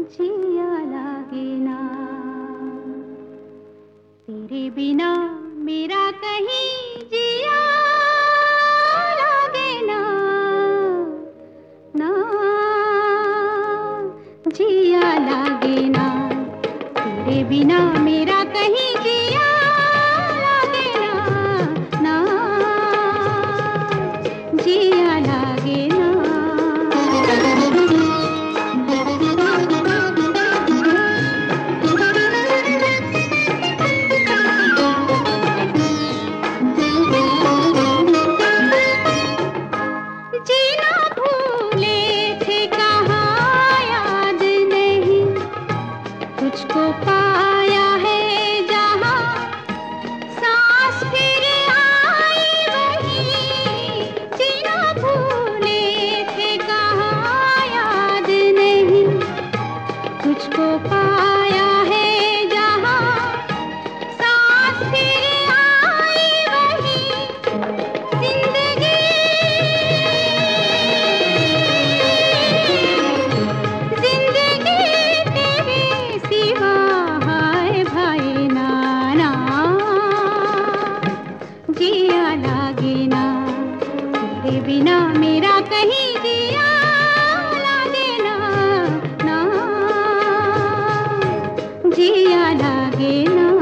जिया लागे ना, तेरे बिना मेरा कहीं जिया लागे ना, ना जिया लागे ना, तेरे बिना मेरा कहीं जिया लागे ना, ना जिया लागे ना। तुझको पाया है जहाँ सांस फिर आई वहीं, जीना भूले थे कहाँ याद नहीं। तुझको पाया है जहाँ सांस फिर आई वहीं, जिंदगी जिया लागे ना, तेरे बिना मेरा कहीं जिया लागे ना, ना जिया लागे ना।